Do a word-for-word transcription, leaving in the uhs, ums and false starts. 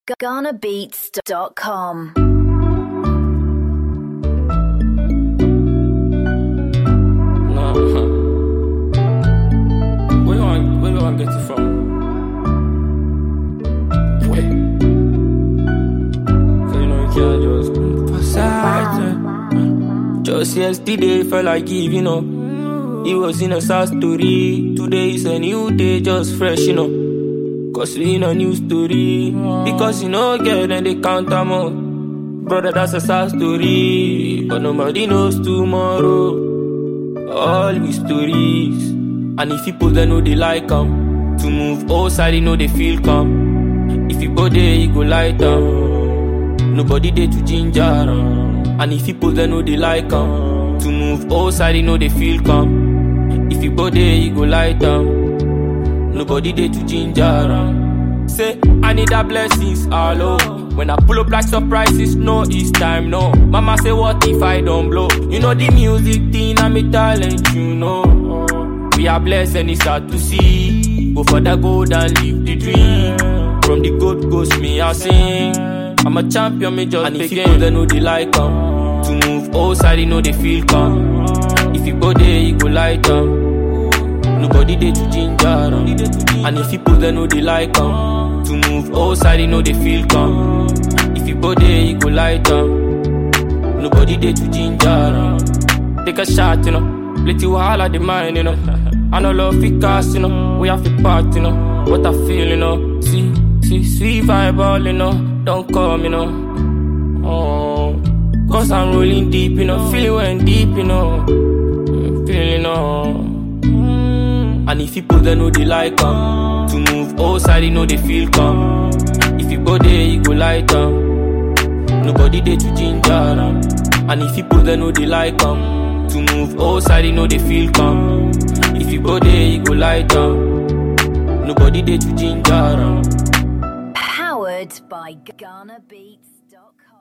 Ghana Beats dot com. Nah, where you want, where you want to get it from? Where? So you know you can't just pass out. Just yesterday felt like giving up. It was in a sad story. Today is a new day, just fresh, you know. Cause we in a new story. Because you know, girl, then they count them out. Brother, that's a sad story. But nobody knows tomorrow. All we stories. And if people they know they like them. To move outside, they know they feel calm. If you go there, you go light them. Nobody there to ginger. And if people they know they like them. To move outside, they know they feel calm. If you go there, you go light them. Nobody there to ginger. Say, I need a blessings, hello. When I pull up like surprises, no, it's time, no. Mama say, what if I don't blow? You know the music thing, I'm a talent, you know. We are blessed and it's hard to see. Go for the gold and live the dream. From the gold coast, me I sing. I'm a champion, me just and if people they know they like them. To move outside, they know they feel calm. If you go there, you go light them. Nobody there to ginger. And if people they know they like them. To move outside, they know they feel calm. If you go there, you go light them. Nobody there to ginger. Take a shot, you know. Let you all at the mind, you know. I know love fi cast, you know. We have to part, you know. What I feel, you know. See, see, sweet vibe all, you know. Don't come, you know. Oh, cause I'm rolling deep, you know. Feeling when deep, you know. Feeling, you know. And if people they know they like them. To move outside, they know they feel calm. If you go there, you go light them. Nobody there to ginger. And if people they know they like them. To move outside, they know they feel calm. If you go there, you go light them. Nobody there to ginger. Powered by Ghana Beats dot com.